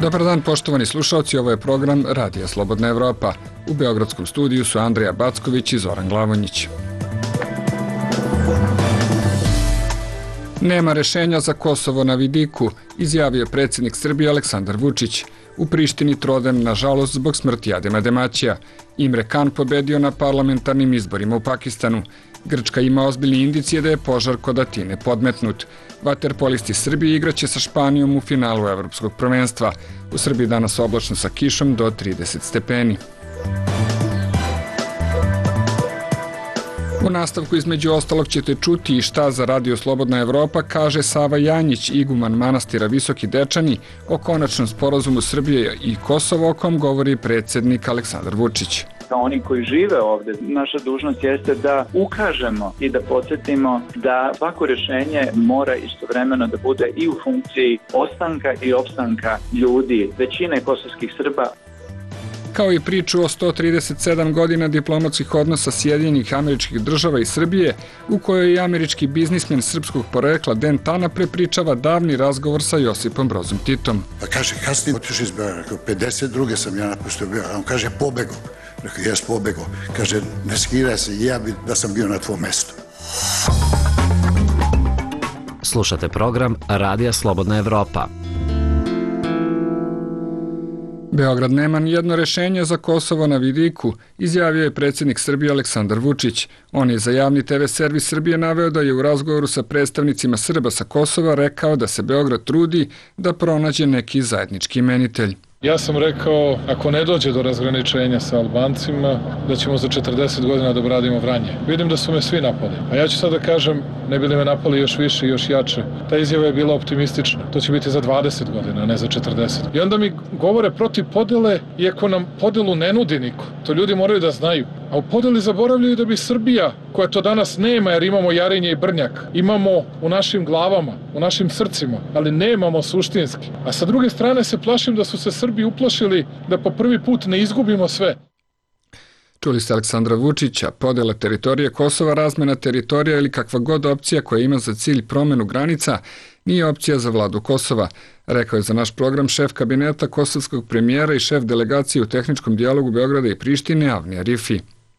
Dobar dan, poštovani slušalci, ovo je program Radija Slobodna Evropa. U beogradskom studiju su Andrija Backović i Zoran Glavonjić. Nema rešenja za Kosovo na vidiku, izjavio je predsjednik Srbije Aleksandar Vučić. U Prištini trodem, nažalost, zbog smrti Adema Demaćija. Imre Kan pobedio na parlamentarnim izborima u Pakistanu. Grčka ima ozbiljne indicije da je požar kod Atine podmetnut. Vaterpolisti Srbije igraće sa Španijom u finalu Evropskog prvenstva. U Srbiji danas oblačno sa kišom do 30 stepeni. U nastavku između ostalog ćete čuti i šta za Radio Slobodna Evropa kaže Sava Janjić, iguman manastira Visoki Dečani, o konačnom sporazumu Srbije i Kosova, o kom govori predsjednik Aleksandar Vučić. Oni koji žive ovde, naša dužnost jeste da ukažemo i da podsjetimo da svako rješenje mora istovremeno da bude i u funkciji ostanka i opstanka ljudi, većine kosovskih Srba. Kao i priču o 137 godina diplomatskih odnosa Sjedinjenih Američkih Država i Srbije, u kojoj i američki biznismen srpskog porekla Dan Tana prepričava davni razgovor sa Josipom Brozom Titom. Pa kaže, kasnije otišao iz Beograda, 52. sam ja napustio Beograd, on kaže, pobegao. Rekao, jes pobegao. Kaže, ne skiraj se, ja bi da sam bio na tvom mestu. Slušate program Radija Slobodna Evropa. Beograd nema nijedno rešenje za Kosovo na vidiku, izjavio je predsjednik Srbije Aleksandar Vučić. On je za javni TV servis Srbije naveo da je u razgovoru sa predstavnicima Srba sa Kosova rekao da se Beograd trudi da pronađe neki zajednički imenitelj. Ja sam rekao, ako ne dođe do razgraničenja sa Albancima, da ćemo za 40 godina da obradimo Vranje. Vidim da su me svi napali. A ja ću sad da kažem, ne bi li me napali još više i još jače. Ta izjava je bila optimistična. To će biti za 20 godina, a ne za 40. I onda mi govore protiv podele, iako nam podelu ne nudi niko. To ljudi moraju da znaju. A u podeli zaboravljaju da bi Srbija, koja to danas nema jer imamo Jarinje i Brnjak, imamo u našim glavama, u našim srcima, ali nemamo suštinski. A sa druge strane se plašim da su se Srbi uplašili da po prvi put ne izgubimo sve. Čuli ste Aleksandra Vučića, podela teritorije Kosova, razmena teritorija ili kakva god opcija koja ima za cilj promenu granica nije opcija za vladu Kosova, rekao je za naš program šef kabineta kosovskog premijera i šef delegacije u tehničkom dijalogu Beograda i Prištine Avnija Rifi.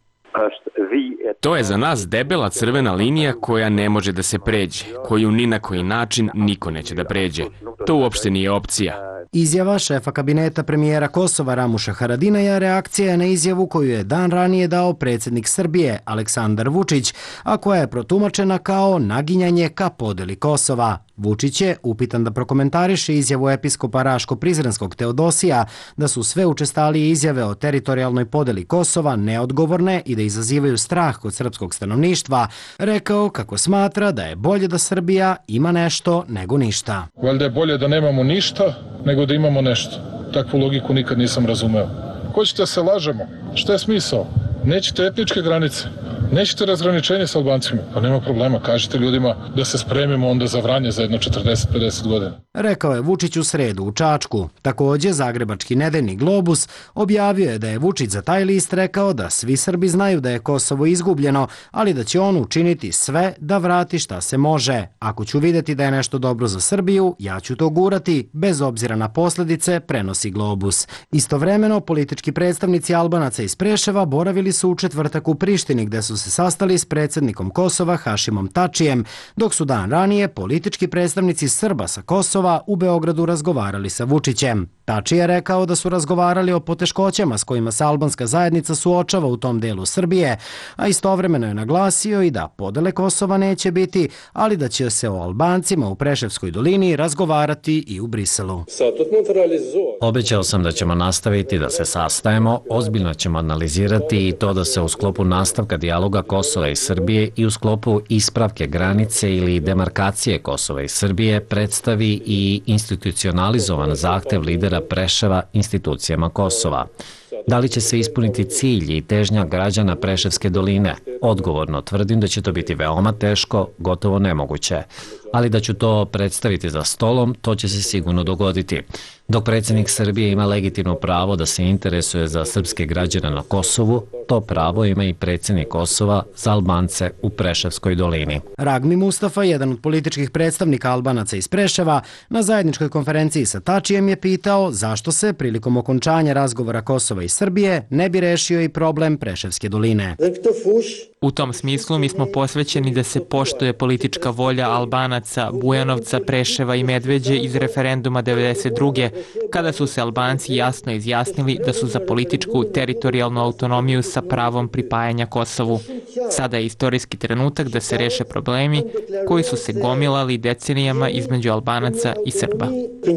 To je za nas debela crvena linija koja ne može da se pređe, koju ni na koji način niko neće da pređe. To uopšte nije opcija. Izjava šefa kabineta premijera Kosova Ramuša Haradinaja reakcija je na izjavu koju je dan ranije dao predsjednik Srbije Aleksandar Vučić, a koja je protumačena kao naginjanje ka podeli Kosova. Vučić je upitan da prokomentariše izjavu episkopa Raško-Prizrenskog Teodosija da su sve učestalije izjave o teritorijalnoj podeli Kosova neodgovorne i da izazivaju strah kod srpskog stanovništva, rekao kako smatra da je bolje da Srbija ima nešto nego ništa. Valjda je bolje da nemamo ništa nego da imamo nešto. Takvu logiku nikad nisam razumeo. Hoćete da se lažemo? Šta je smisao? Nećete etničke granice? Nećete razgraničenje sa Albancima? Pa nema problema, kažite ljudima da se spremimo onda za Vranje za jedno 40-50 godina. Rekao je Vučić u sredu u Čačku. Također, zagrebački nedeljnik Globus objavio je da je Vučić za taj list rekao da svi Srbi znaju da je Kosovo izgubljeno, ali da će on učiniti sve da vrati šta se može. Ako ću vidjeti da je nešto dobro za Srbiju, ja ću to gurati, bez obzira na posljedice, prenosi Globus. Istovremeno, politički predstavnici Albanaca iz Preševa boravili su u četvrtak u Prištini, gde su se sastali s predsjednikom Kosova Hašimom Tačijem, dok su dan ranije politički predstavnici Srba sa Kosova u Beogradu razgovarali sa Vučićem. Tači je rekao da su razgovarali o poteškoćama s kojima se albanska zajednica suočava u tom delu Srbije, a istovremeno je naglasio i da podele Kosova neće biti, ali da će se o Albancima u Preševskoj dolini razgovarati i u Briselu. Obećao sam da ćemo nastaviti da se sastajemo, ozbiljno ćemo analizirati i to da se u sklopu nastavka dijaloga Kosova i Srbije i u sklopu ispravke granice ili demarkacije Kosova i Srbije predstavi i institucionalizovan zahtev lidera Preševa institucijama Kosova. Da li će se ispuniti cilj i težnja građana Preševske doline? Odgovorno tvrdim da će to biti veoma teško, gotovo nemoguće. ali da ću to predstaviti za stolom, to će se sigurno dogoditi. Dok predsjednik Srbije ima legitimno pravo da se interesuje za srpske građane na Kosovu, to pravo ima i predsjednik Kosova za Albance u Preševskoj dolini. Ragmi Mustafa, jedan od političkih predstavnika Albanaca iz Preševa, na zajedničkoj konferenciji sa Tačijem je pitao zašto se prilikom okončanja razgovora Kosova i Srbije ne bi rešio i problem Preševske doline. U tom smislu mi smo posvećeni da se poštuje politička volja Albanaca, Bujanovca, Preševa i Medveđe iz referenduma 1992. kada su se Albanci jasno izjasnili da su za političku teritorijalnu autonomiju sa pravom pripajanja Kosovu. Sada je istorijski trenutak da se reše problemi koji su se gomilali decenijama između Albanaca i Srba.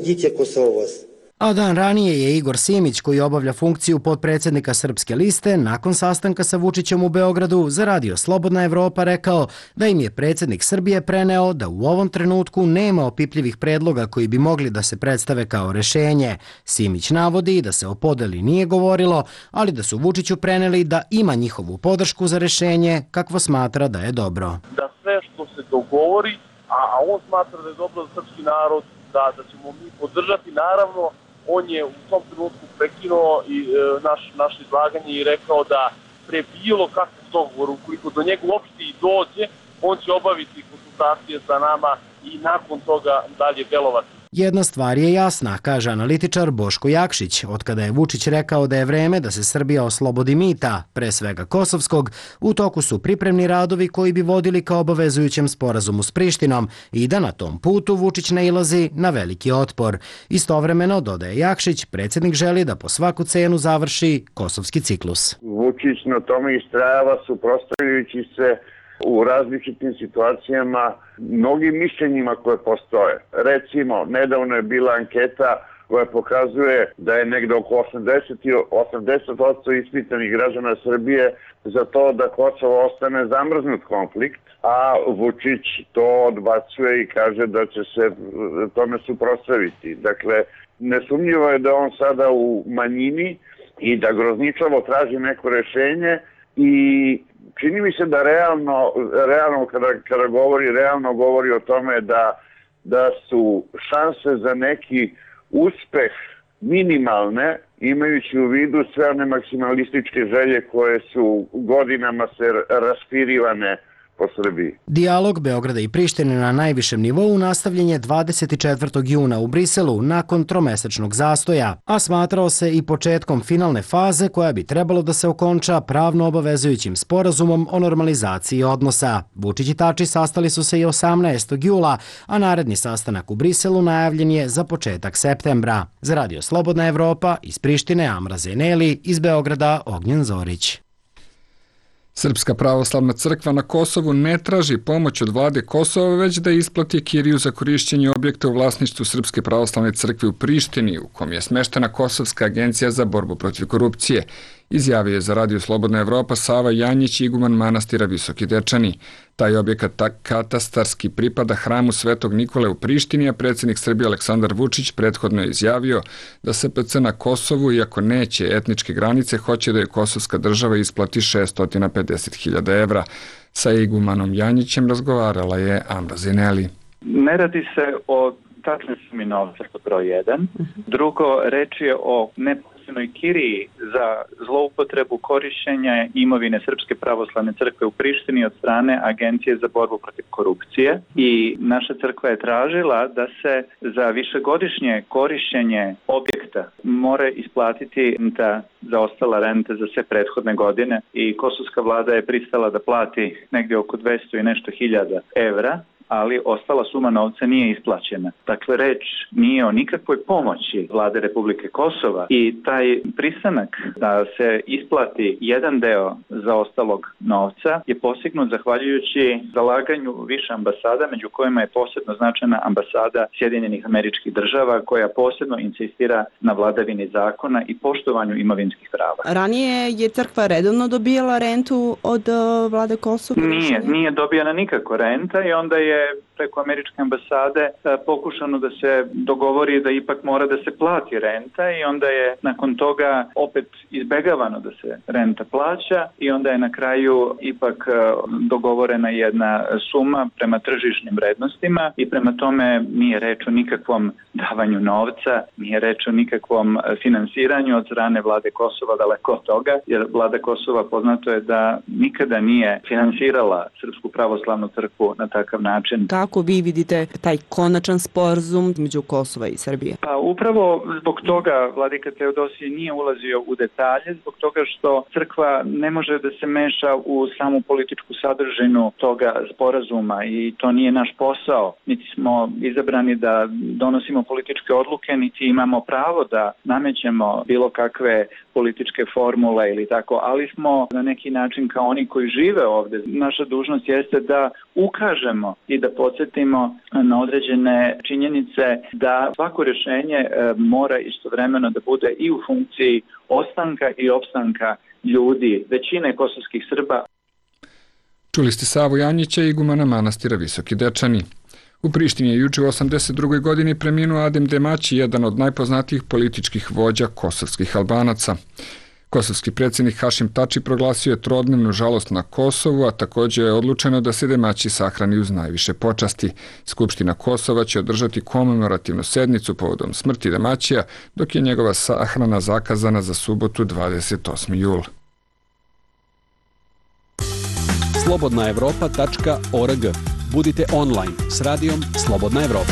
A dan ranije je Igor Simić, koji obavlja funkciju potpredsjednika Srpske liste, nakon sastanka sa Vučićem u Beogradu za Radio Slobodna Evropa rekao da im je predsjednik Srbije preneo da u ovom trenutku nema opipljivih predloga koji bi mogli da se predstave kao rešenje. Simić navodi da se o podeli nije govorilo, ali da su Vučiću preneli da ima njihovu podršku za rešenje kakvo smatra da je dobro. Da sve što se dogovori, a on smatra da je dobro za srpski narod, da ćemo mi podržati, naravno, on je u tom trenutku prekinuo i naše izlaganje i rekao da pre bilo kakvog dogovora, ukoliko do njega uopšte i dođe, on će obaviti konsultacije sa nama i nakon toga dalje delovati. Jedna stvar je jasna, kaže analitičar Boško Jakšić. Otkada je Vučić rekao da je vreme da se Srbija oslobodi mita, pre svega kosovskog, u toku su pripremni radovi koji bi vodili ka obavezujućem sporazumu s Prištinom i da na tom putu Vučić nailazi na veliki otpor. Istovremeno, dodaje Jakšić, predsjednik želi da po svaku cenu završi kosovski ciklus. Vučić na tome istrajava suprotstavljajući se u različitim situacijama mnogim mišljenjima koje postoje. Recimo, nedavno je bila anketa koja pokazuje da je negde oko 80% ispitanih građana Srbije za to da Kosovo ostane zamrznut konflikt, a Vučić to odbacuje i kaže da će se tome suprotstaviti. Dakle, nesumnjivo je da on sada u manjini i da grozničavo traži neko rešenje i čini mi se da realno kada govori o tome da su šanse za neki uspeh minimalne, imajući u vidu sve one maksimalističke želje koje su godinama se raspirivane po Srbiji. Dijalog Beograda i Prištine na najvišem nivou nastavljen je 24. juna u Briselu nakon tromesečnog zastoja, a smatrao se i početkom finalne faze koja bi trebalo da se okonča pravno obavezujućim sporazumom o normalizaciji odnosa. Vučić i Tači sastali su se i 18. jula, a naredni sastanak u Briselu najavljen je za početak septembra. Za Radio Slobodna Evropa iz Prištine Amra Zeneli, iz Beograda Ognjen Zorić. Srpska pravoslavna crkva na Kosovu ne traži pomoć od vlade Kosova, već da isplati kiriju za korišćenje objekta u vlasništvu Srpske pravoslavne crkve u Prištini, u kom je smeštena Kosovska agencija za borbu protiv korupcije, izjavio je za Radio Slobodna Evropa Sava Janjić, iguman manastira Visoki Dečani. Taj objekat katastarski pripada hramu Svetog Nikole u Prištini, a predsjednik Srbije Aleksandar Vučić prethodno je izjavio da SPC na Kosovu, iako neće etničke granice, hoće da je kosovska država isplati 650.000 evra. Sa igumanom Janjićem razgovarala je Amra Zineli. Ne radi se o tačnoj sumi novca, pod broj 1. Drugo, reč je o neposrednoj kiriji za zloupotrebu korišćenja imovine Srpske pravoslavne crkve u Prištini od strane Agencije za borbu protiv korupcije i naša crkva je tražila da se za višegodišnje korišćenje objekta mora isplatiti zaostala renta za sve prethodne godine i kosovska vlada je pristala da plati negdje oko 200 i nešto hiljada evra, ali ostala suma novca nije isplaćena. Dakle, reč nije o nikakvoj pomoći vlade Republike Kosova i taj pristanak da se isplati jedan deo zaostalog novca je postignut zahvaljujući zalaganju više ambasada, među kojima je posebno značajna ambasada Sjedinjenih Američkih Država, koja posebno insistira na vladavini zakona i poštovanju imovinskih prava. Ranije je crkva redovno dobijala rentu od vlade Kosova? Nije dobijana nikako renta i onda je preko američke ambasade pokušano da se dogovori da ipak mora da se plati renta i onda je nakon toga opet izbegavano da se renta plaća i onda je na kraju ipak dogovorena jedna suma prema tržišnim vrednostima i prema tome nije reč o nikakvom davanju novca, nije reč o nikakvom finansiranju od strane vlade Kosova, daleko od toga, jer vlada Kosova poznato je da nikada nije finansirala Srpsku pravoslavnu crkvu na takav način. Kako vi vidite taj konačan sporazum između Kosova i Srbije? Pa upravo zbog toga vladika Teodosije nije ulazio u detalje, zbog toga što crkva ne može da se meša u samu političku sadržinu toga sporazuma i to nije naš posao. Niti smo izabrani da donosimo političke odluke, niti imamo pravo da namećemo bilo kakve političke formule ili tako, ali smo na neki način kao oni koji žive ovde. Naša dužnost jeste da ukažemo i da podsjetimo na određene činjenice da svako rješenje mora istovremeno da bude i u funkciji ostanka i opstanka ljudi, većine kosovskih Srba. Čuli ste Savu Janjića, igumana manastira Visoki Dečani. U Prištini je juče u 82. godini preminuo Adem Demaći, jedan od najpoznatijih političkih vođa kosovskih Albanaca. Kosovski predsjednik Hašim Tači proglasio je trodnevnu žalost na Kosovu, a također je odlučeno da se Demaći sahrani uz najviše počasti. Skupština Kosova će održati komemorativnu sednicu povodom smrti Demaćija, dok je njegova sahrana zakazana za subotu 28. jul. slobodnaevropa.org. Budite online s radijom Slobodna Evropa.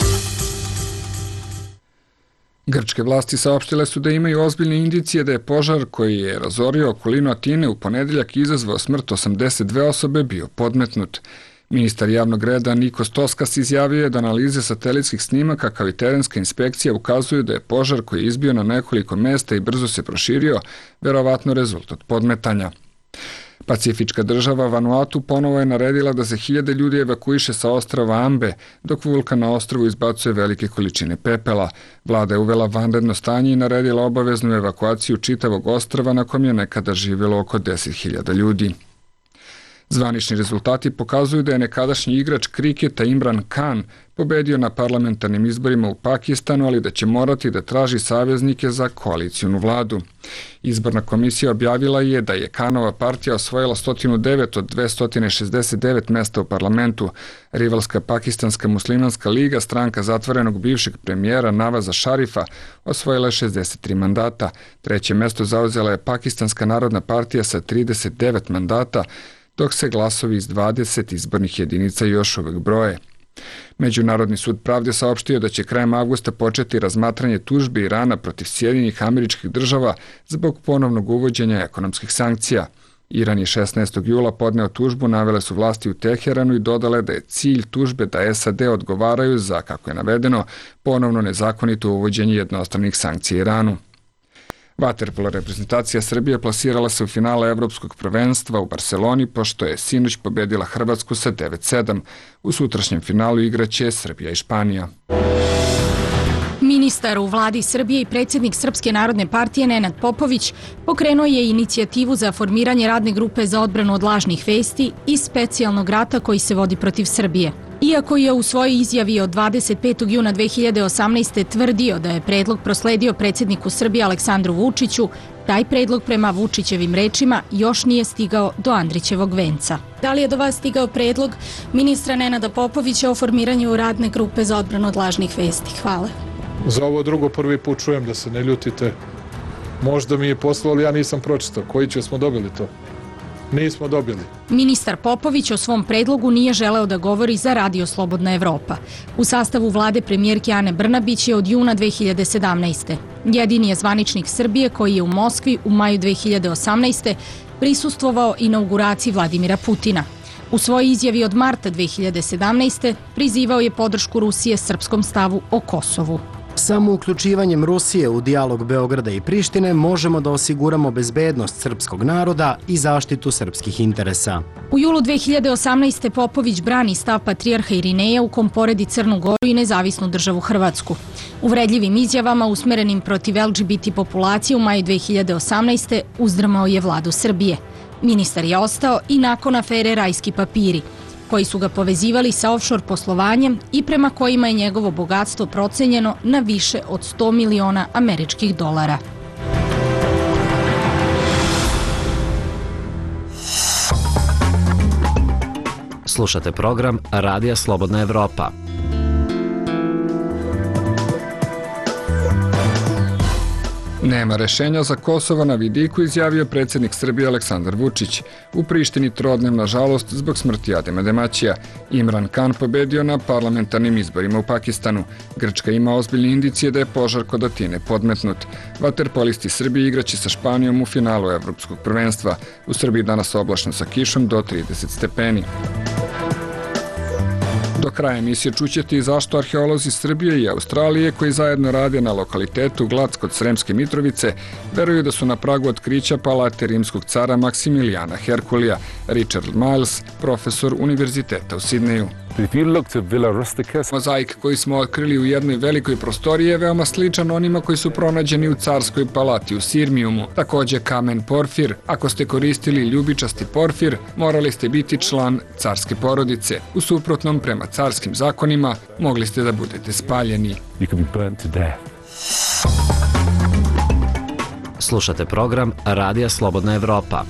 Grčke vlasti saopštile su da imaju ozbiljne indicije da je požar koji je razorio okolinu Atine u ponedeljak izazvao smrt 82 osobe bio podmetnut. Ministar javnog reda Nikos Toskas izjavio je da analize satelitskih snimaka kao i terenska inspekcija ukazuju da je požar koji je izbio na nekoliko mesta i brzo se proširio, verovatno rezultat podmetanja. Pacifička država Vanuatu ponovo je naredila da se 1000 ljudi evakuiše sa ostrava Ambe, dok vulkan na ostrvu izbacuje velike količine pepela. Vlada je uvela vanredno stanje i naredila obaveznu evakuaciju čitavog ostrva na kom je nekada živjelo oko 10.000 ljudi. Zvanični rezultati pokazuju da je nekadašnji igrač kriketa Imran Khan pobedio na parlamentarnim izborima u Pakistanu, ali da će morati da traži saveznike za koalicijnu vladu. Izborna komisija objavila je da je Khanova partija osvojila 109 od 269 mesta u parlamentu. Rivalska Pakistanska muslimanska liga, stranka zatvorenog bivšeg premijera Navaza Šarifa, osvojila je 63 mandata. Treće mesto zauzela je Pakistanska narodna partija sa 39 mandata, dok se glasovi iz 20 izbornih jedinica još uvek broje. Međunarodni sud pravde saopštio da će krajem avgusta početi razmatranje tužbe Irana protiv Sjedinjenih Američkih Država zbog ponovnog uvođenja ekonomskih sankcija. Iran je 16. jula podneo tužbu, navele su vlasti u Teheranu i dodale da je cilj tužbe da SAD odgovaraju za, kako je navedeno, ponovno nezakonito uvođenje jednostranih sankcija Iranu. Vaterpolo reprezentacija Srbije plasirala se u finale Evropskog prvenstva u Barceloni, pošto je sinoć pobedila Hrvatsku sa 9-7. U sutrašnjem finalu igraće Srbija i Španija. Ministar u vladi Srbije i predsjednik Srpske narodne partije Nenad Popović pokrenuo je inicijativu za formiranje radne grupe za odbranu od lažnih vesti i specijalnog rata koji se vodi protiv Srbije. Iako je u svojoj izjavi od 25. juna 2018. tvrdio da je predlog prosledio predsjedniku Srbije Aleksandru Vučiću, taj predlog prema Vučićevim rečima još nije stigao do Andrićevog venca. Da li je do vas stigao predlog ministra Nenada Popovića o formiranju radne grupe za odbranu od lažnih vesti? Hvala. Za ovo drugo prvi put čujem, da se ne ljutite. Možda mi je poslao, ali ja nisam pročitao. Koji će smo dobili to? Nismo dobili. Ministar Popović o svom predlogu nije želeo da govori za Radio Slobodna Evropa. U sastavu vlade premijerke Ane Brnabić je od juna 2017. Jedini je zvaničnik Srbije koji je u Moskvi u maju 2018. prisustvovao inauguraciji Vladimira Putina. U svojoj izjavi od marta 2017. prizivao je podršku Rusije srpskom stavu o Kosovu. Samo uključivanjem Rusije u dijalog Beograda i Prištine možemo da osiguramo bezbednost srpskog naroda i zaštitu srpskih interesa. U julu 2018. Popović brani stav patrijarha Irineja u kom poredi Crnu Goru i nezavisnu državu Hrvatsku. Uvredljivim izjavama usmerenim protiv LGBT populacije u maju 2018. uzdrmao je vladu Srbije. Ministar je ostao i nakon afere Rajski papiri. koji su ga povezivali sa offshore poslovanjem i prema kojima je njegovo bogatstvo procenjeno na više od 100 miliona američkih dolara. Slušate program Radija Slobodna Evropa. Nema rešenja za Kosovo na vidiku, izjavio predsjednik Srbije Aleksandar Vučić. U Prištini trodnem, nažalost, zbog smrti Adema Demaćija. Imran Khan pobedio na parlamentarnim izborima u Pakistanu. Grčka ima ozbiljne indicije da je požar kod Atine podmetnut. Vaterpolisti Srbije igraće sa Španijom u finalu Evropskog prvenstva. U Srbiji danas oblačno sa kišom do 30 stepeni. Do kraja emisije čućete i zašto arheolozi Srbije i Australije, koji zajedno rade na lokalitetu Glac kod Sremske Mitrovice, veruju da su na pragu otkrića palate rimskog cara Maksimilijana Herkulija. Richard Miles, profesor Univerziteta u Sidneju. Mozaik koji smo otkrili u jednoj velikoj prostoriji je veoma sličan onima koji su pronađeni u carskoj palati u Sirmijumu. Takođe kamen porfir. Ako ste koristili ljubičasti porfir, morali ste biti član carske porodice. U suprotnom, prema carskim zakonima, mogli ste da budete spaljeni. Slušate program Radija Slobodna Evropa.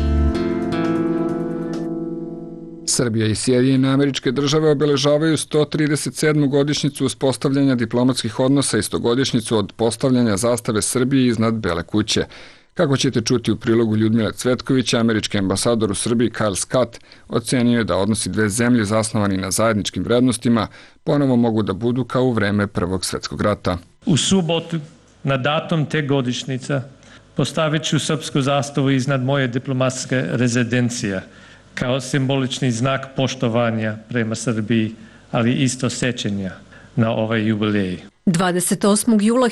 Srbija i Sjedinjene Američke Države obeležavaju 137. godišnjicu uspostavljanja diplomatskih odnosa i 100-godišnjicu od postavljanja zastave Srbije iznad Bele kuće. Kako ćete čuti u prilogu Ljudmile Cvetkovića, američki ambasador u Srbiji Kyle Scott ocenio je da odnosi dve zemlje zasnovani na zajedničkim vrednostima ponovo mogu da budu kao u vreme Prvog svjetskog rata. U subotu, na datum te godišnjice, postavit ću srpsku zastavu iznad moje diplomatske rezidencije kao simbolični znak poštovanja prema Srbiji, ali isto sećanja na ovaj jubilej. 28. jula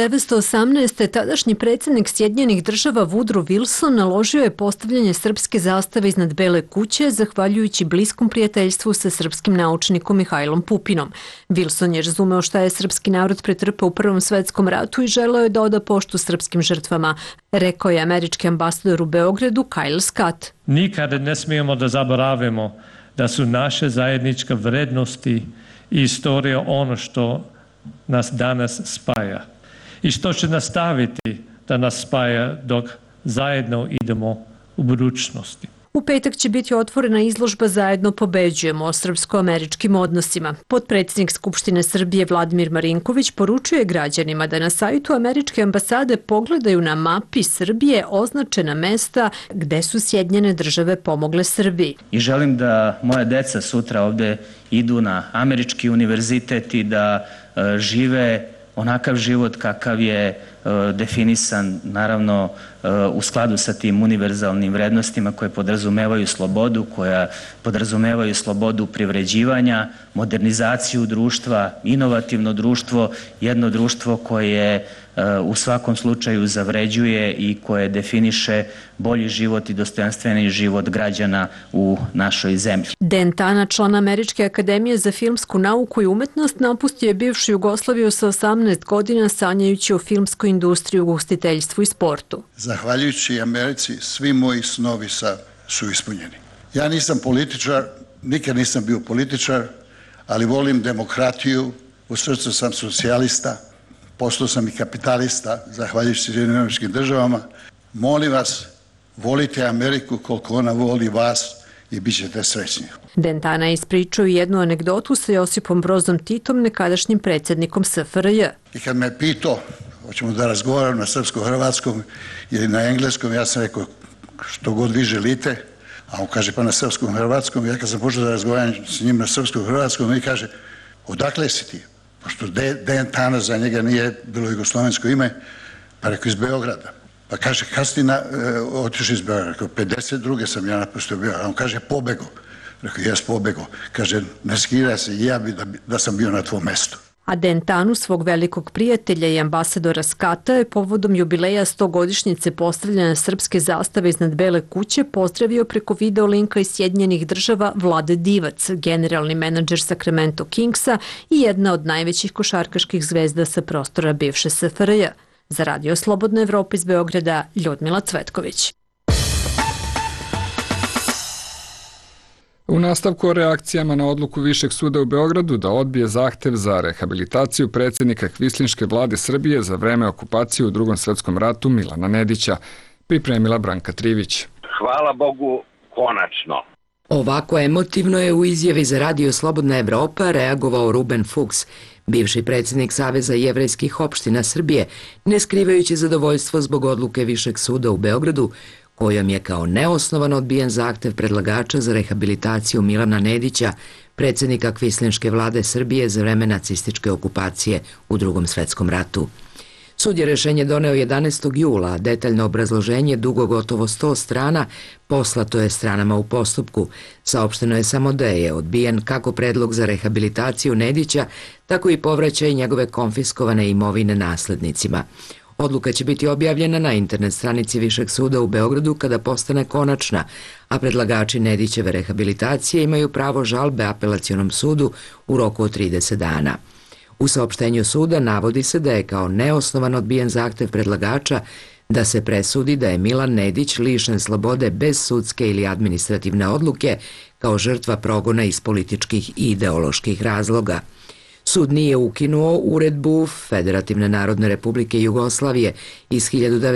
1918. tadašnji predsjednik Sjedinjenih Država Woodrow Wilson naložio je postavljanje srpske zastave iznad Bele kuće zahvaljujući bliskom prijateljstvu sa srpskim naučnikom Mihajlom Pupinom. Wilson je razumeo šta je srpski narod pretrpeo u Prvom svetskom ratu i želeo je da oda poštu srpskim žrtvama, rekao je američki ambasador u Beogradu Kyle Scott. Nikada ne smijemo da zaboravimo da su naše zajedničke vrednosti i istorija ono što nas danas spaja i što će nastaviti da nas spaja dok zajedno idemo u budućnosti. U petak će biti otvorena izložba Zajedno pobeđujemo o srpsko-američkim odnosima. Potpredsjednik Skupštine Srbije Vladimir Marinković poručuje građanima da na sajtu američke ambasade pogledaju na mapi Srbije označena mesta gde su Sjedinjene Države pomogle Srbiji. I želim da moja deca sutra ovde idu na američki univerzitet i da žive onakav život kakav je definisan, naravno, u skladu sa tim univerzalnim vrednostima koje podrazumevaju slobodu, koja podrazumevaju slobodu privređivanja, modernizaciju društva, inovativno društvo, jedno društvo koje u svakom slučaju zavređuje i koje definiše bolji život i dostojanstveniji život građana u našoj zemlji. Dan Tana, član Američke akademije za filmsku nauku i umetnost, napustio je bivšu Jugoslaviju sa 18 godina sanjajući o filmskoj industriji, ugostiteljstvu i sportu. Zahvaljujući Americi, svi moji snovi su ispunjeni. Ja nisam političar, nikad nisam bio političar, ali volim demokratiju, u srcu sam socijalista, postao sam i kapitalista, zahvaljujući Sjedinjenim Američkim Državama. Molim vas, volite Ameriku koliko ona voli vas i bit ćete srećni. Dentana je ispričao jednu anegdotu sa Josipom Brozom Titom, nekadašnjim predsjednikom SFRJ. I kad me pitao, hoćemo da razgovaram na srpsko-hrvatskom ili na engleskom, ja sam rekao što god vi želite, a on kaže pa na srpskom-hrvatskom. Ja kad sam počeo da razgovaram s njim na srpskom-hrvatskom, on kaže odakle si ti? Pošto Dentana za njega nije bilo jugoslovensko ime, pa rekao iz Beograda. Pa kaže, kad si ti otišao iz Beograda? Rekao, 52. sam ja napustio Beograd. A on kaže, pobego. Rekao, jes pobego. Kaže, ne skiraj se, ja bi da sam bio na tvom mestu. A Dentanu, svog velikog prijatelja i ambasadora Skata, je povodom jubileja 100-godišnjice postavljanja srpske zastave iznad Bele kuće pozdravio preko video linka iz Sjedinjenih Država Vlade Divac, generalni menadžer Sacramento Kingsa i jedna od najvećih košarkaških zvezda sa prostora bivše SFRJ. Za Radio Slobodna Evropa iz Beograda, Ljudmila Cvetković. U nastavku o reakcijama na odluku Višeg suda u Beogradu da odbije zahtev za rehabilitaciju predsjednika Kvislinške vlade Srbije za vreme okupacije u Drugom svetskom ratu Milana Nedića, pripremila Branka Trivić. Hvala Bogu, konačno. Ovako emotivno je u izjavi za Radio Slobodna Evropa reagovao Ruben Fuchs, bivši predsjednik Saveza jevrejskih opština Srbije, ne skrivajući zadovoljstvo zbog odluke Višeg suda u Beogradu, kojom je kao neosnovan odbijen zahtev predlagača za rehabilitaciju Milana Nedića, predsjednika Kvislinške vlade Srbije za vreme nacističke okupacije u Drugom svetskom ratu. Sud je rešenje doneo 11. jula, a detaljno obrazloženje dugo gotovo 100 strana poslato je stranama u postupku. Saopšteno je samo da je odbijen kako predlog za rehabilitaciju Nedića, tako i povraćaj njegove konfiskovane imovine naslednicima. Odluka će biti objavljena na internet stranici Višeg suda u Beogradu kada postane konačna, a predlagači Nedićeve rehabilitacije imaju pravo žalbe apelacionom sudu u roku od 30 dana. U saopštenju suda navodi se da je kao neosnovan odbijen zahtev predlagača da se presudi da je Milan Nedić lišen slobode bez sudske ili administrativne odluke kao žrtva progona iz političkih i ideoloških razloga. Sud nije ukinuo uredbu Federativne Narodne Republike Jugoslavije iz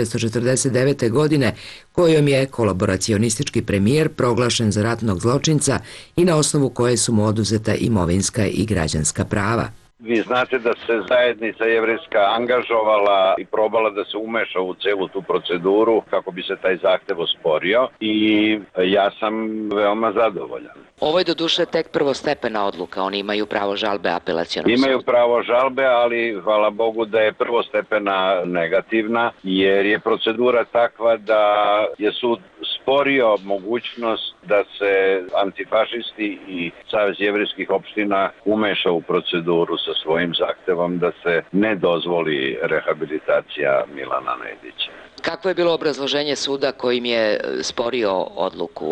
1949. godine kojom je kolaboracionistički premijer proglašen za ratnog zločinca i na osnovu koje su mu oduzeta imovinska i građanska prava. Vi znate da se zajednica jevrejska angažovala i probala da se umeša u celu tu proceduru kako bi se taj zahtev osporio i ja sam veoma zadovoljan. Ovo je doduše tek prvostepena odluka, oni imaju pravo žalbe apelacionom sudu. Imaju pravo žalbe, ali hvala Bogu da je prvostepena negativna, jer je procedura takva da je sud sporio mogućnost da se antifašisti i Savez jevrejskih opština umeša u proceduru sa svojim zahtevom da se ne dozvoli rehabilitacija Milana Nedića. Kakvo je bilo obrazloženje suda kojim je sporio odluku?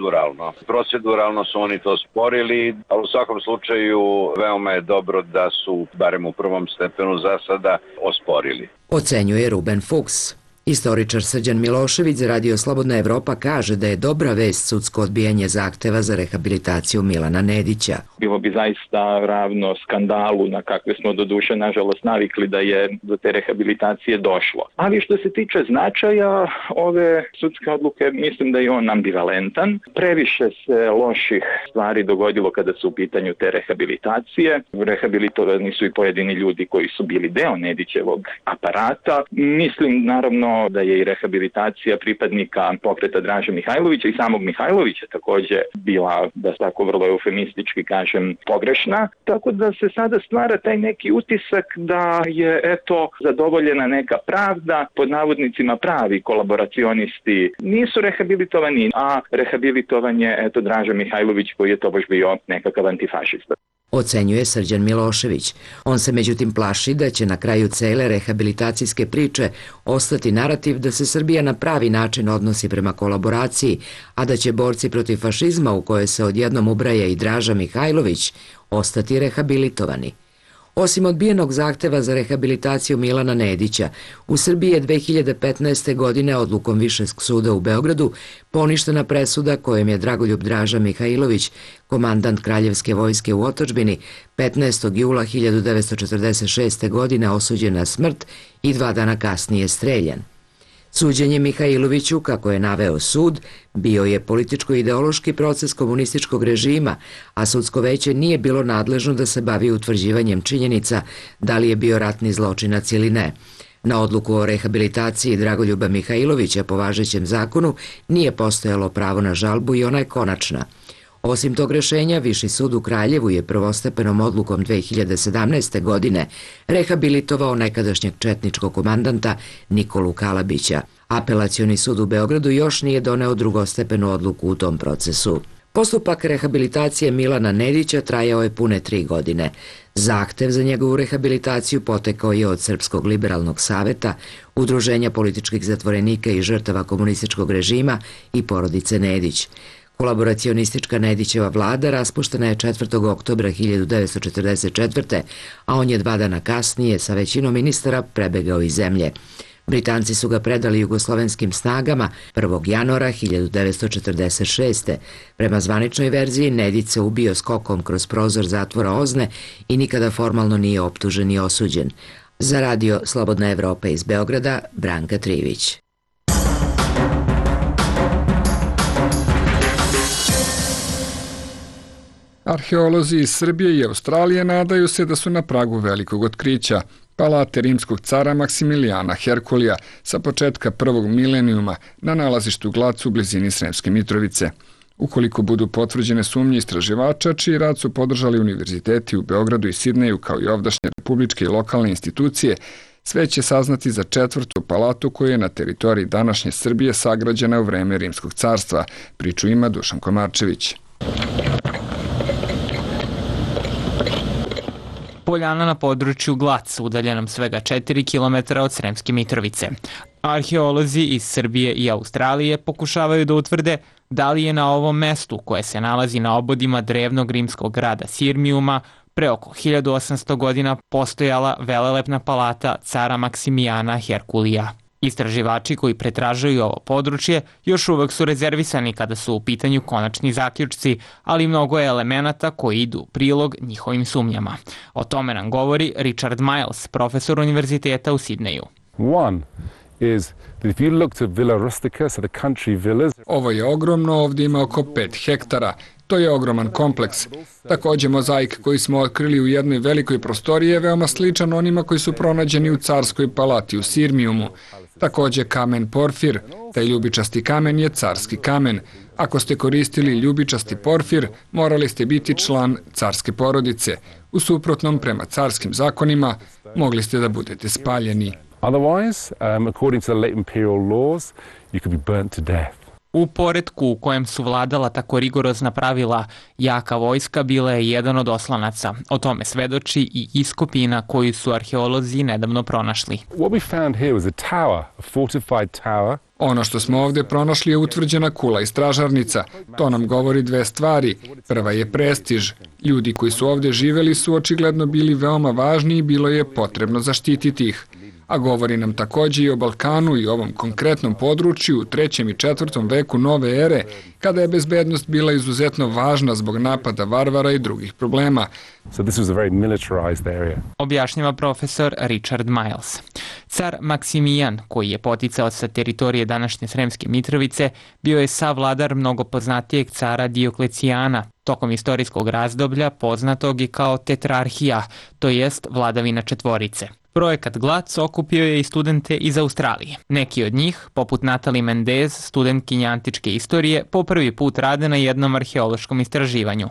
Proceduralno su oni to sporili, ali u svakom slučaju veoma je dobro da su, barem u prvom stepenu za sada, osporili. Ocenjuje Ruben Fuchs. Istoričar Srđan Milošević za Radio Slobodna Evropa kaže da je dobra vest sudsko odbijanje zahteva za rehabilitaciju Milana Nedića. Bilo bi zaista ravno skandalu na kakve smo do duše nažalost navikli da je do te rehabilitacije došlo. Ali što se tiče značaja ove sudske odluke, mislim da je on ambivalentan. Previše se loših stvari dogodilo kada su u pitanju te rehabilitacije. Rehabilitovani su i pojedini ljudi koji su bili deo Nedićevog aparata. Mislim naravno da je i rehabilitacija pripadnika pokreta Draže Mihajlovića i samog Mihajlovića također bila, da tako vrlo eufemistički kažem, pogrešna. Tako da se sada stvara taj neki utisak da je eto zadovoljena neka pravda, pod navodnicima pravi kolaboracionisti nisu rehabilitovani, a rehabilitovan je eto Draža Mihajlović koji je tobož bio nekakav antifašista. Ocenjuje Srđan Milošević. On se međutim plaši da će na kraju cele rehabilitacijske priče ostati narativ da se Srbija na pravi način odnosi prema kolaboraciji, a da će borci protiv fašizma u koje se odjednom ubraja i Draža Mihajlović ostati rehabilitovani. Osim odbijenog zahteva za rehabilitaciju Milana Nedića, u Srbiji je 2015. godine odlukom Višeg suda u Beogradu poništena presuda kojom je Dragoljub Draža Mihajlović, komandant Kraljevske vojske u otadžbini, 15. jula 1946. godine osuđen na smrt i 2 dana kasnije streljan. Suđenje Mihajloviću, kako je naveo sud, bio je političko-ideološki proces komunističkog režima, a sudsko veće nije bilo nadležno da se bavi utvrđivanjem činjenica da li je bio ratni zločinac ili ne. Na odluku o rehabilitaciji Dragoljuba Mihajlovića po važećem zakonu nije postojalo pravo na žalbu i ona je konačna. Osim tog rešenja, Viši sud u Kraljevu je prvostepenom odlukom 2017. godine rehabilitovao nekadašnjeg četničkog komandanta Nikolu Kalabića. Apelacioni sud u Beogradu još nije doneo drugostepenu odluku u tom procesu. Postupak rehabilitacije Milana Nedića trajao je pune 3 godine. Zahtev za njegovu rehabilitaciju potekao je od Srpskog liberalnog saveta, Udruženja političkih zatvorenika i žrtava komunističkog režima i porodice Nedić. Kolaboracionistička Nedićeva vlada raspuštena je 4. oktobra 1944. a on je 2 dana kasnije sa većinom ministara prebegao iz zemlje. Britanci su ga predali jugoslovenskim snagama 1. januara 1946. Prema zvaničnoj verziji, Nedić se ubio skokom kroz prozor zatvora Ozne i nikada formalno nije optužen i osuđen. Za radio Slobodna Evropa iz Beograda, Branka Trivić. Arheolozi iz Srbije i Australije nadaju se da su na pragu velikog otkrića, palate rimskog cara Maksimilijana Herkulija sa početka prvog milenijuma na nalazištu Glac u blizini Sremske Mitrovice. Ukoliko budu potvrđene sumnje istraživača, čiji rad su podržali univerziteti u Beogradu i Sidneju kao i ovdašnje republičke i lokalne institucije, sve će saznati za četvrtu palatu koja je na teritoriji današnje Srbije sagrađena u vreme Rimskog carstva, priču ima Dušan Komarčević. Poljana na području Glac, udaljenom svega 4 km od Sremske Mitrovice. Arheolozi iz Srbije i Australije pokušavaju da utvrde da li je na ovom mestu, koje se nalazi na obodima drevnog rimskog grada Sirmijuma, pre oko 1800 godina postojala velelepna palata cara Maksimijana Herkulija. Istraživači koji pretražuju ovo područje još uvek su rezervisani kada su u pitanju konačni zaključci, ali mnogo je elemenata koji idu u prilog njihovim sumnjama. O tome nam govori Richard Miles, profesor univerziteta u Sidneju. Ovo je ogromno, ovdje ima oko 5 hektara. To je ogroman kompleks. Takođe, mozaik koji smo otkrili u jednoj velikoj prostoriji je veoma sličan onima koji su pronađeni u carskoj palati u Sirmijumu. Takođe, kamen porfir, taj ljubičasti kamen je carski kamen. Ako ste koristili ljubičasti porfir, morali ste biti član carske porodice. U suprotnom, prema carskim zakonima, mogli ste da budete spaljeni. U poretku u kojem su vladala tako rigorozna pravila, jaka vojska bila je jedan od oslanaca. O tome svedoči i iskopina koju su arheolozi nedavno pronašli. Ono što smo ovdje pronašli je utvrđena kula i stražarnica. To nam govori dve stvari. Prva je prestiž. Ljudi koji su ovdje živeli su očigledno bili veoma važni i bilo je potrebno zaštititi ih. A govori nam takođe i o Balkanu i ovom konkretnom području u 3. i 4. veku nove ere, kada je bezbednost bila izuzetno važna zbog napada varvara i drugih problema. Objašnjava profesor Richard Miles. Car Maksimijan, koji je poticao sa teritorije današnje Sremske Mitrovice, bio je savladar mnogo poznatijeg cara Dioklecijana, tokom istorijskog razdoblja poznatog i kao tetrarhija, to jest vladavina četvorice. Projekat Glac okupio je i studente iz Australije. Neki od njih, poput Natalie Mendez, studentkinja antičke istorije, po prvi put rade na jednom arheološkom istraživanju.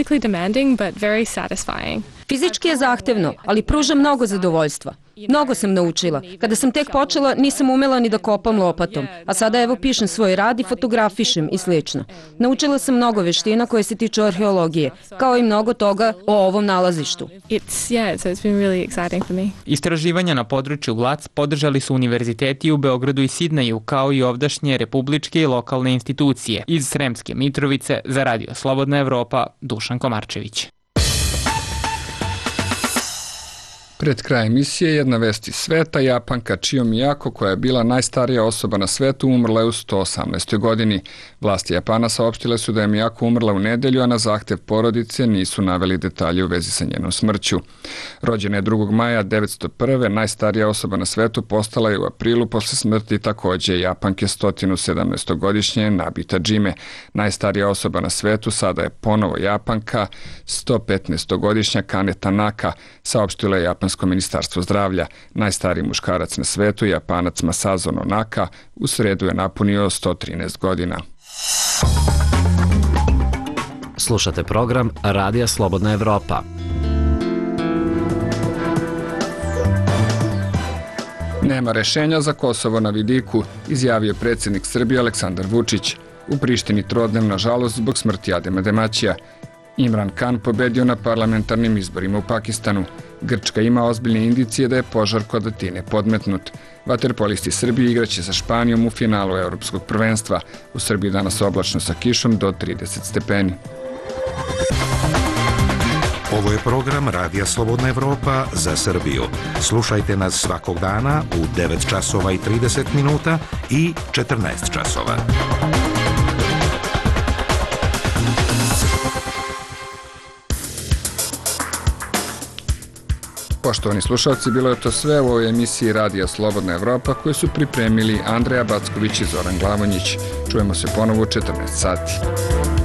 Fizički je zahtevno, ali pruža mnogo zadovoljstva. Mnogo sam naučila. Kada sam tek počela, nisam umela ni da kopam lopatom, a sada evo pišem svoj rad i fotografišem i slično. Naučila sam mnogo veština koje se tiču arheologije, kao i mnogo toga o ovom nalazištu. Istraživanja na području Glac podržali su univerziteti u Beogradu i Sidneju, kao i ovdašnje republičke i lokalne institucije. Iz Sremske Mitrovice za radio Slobodna Evropa, Dušan Komarčević. Pred kraj emisije jedna vest iz sveta. Japanka Chio Miyako, koja je bila najstarija osoba na svetu, umrla je u 118. godini. Vlasti Japana saopštile su da je Miyako umrla u nedelju, a na zahtev porodice nisu naveli detalje u vezi sa njenom smrću. Rođena je 2. maja 1901. Najstarija osoba na svetu postala je u aprilu posle smrti takođe Japanke 117-godišnje Nabita Džime. Najstarija osoba na svetu sada je ponovo Japanka 115-godišnja Kane Tanaka, saopštila je Japansko ministarstvo zdravlja. Najstariji muškarac na svetu, Japanac Masazo Nonaka, u sredu je napunio 113 godina. Slušate program Radija Slobodna Evropa. Nema rešenja za Kosovo na vidiku, izjavio predsjednik Srbije Aleksandar Vučić. U Prištini trodnem, nažalost, zbog smrti Adema Demaćija. Imran Khan pobedio na parlamentarnim izborima u Pakistanu. Grčka ima ozbiljne indicije da je požar kod Atine podmetnut. Vaterpolisti Srbije igraće sa Španijom u finalu Evropskog prvenstva. U Srbiji danas oblačno sa kišom do 30 stepeni. Ovo je program Radija Slobodna Evropa za Srbiju. Slušajte nas svakog dana u 9 časova i 30 minuta i 14 časova. Poštovani slušalci, bilo je to sve u ovoj emisiji Radija Slobodna Evropa koju su pripremili Andreja Backović i Zoran Glavonjić. Čujemo se ponovo u 14 sati.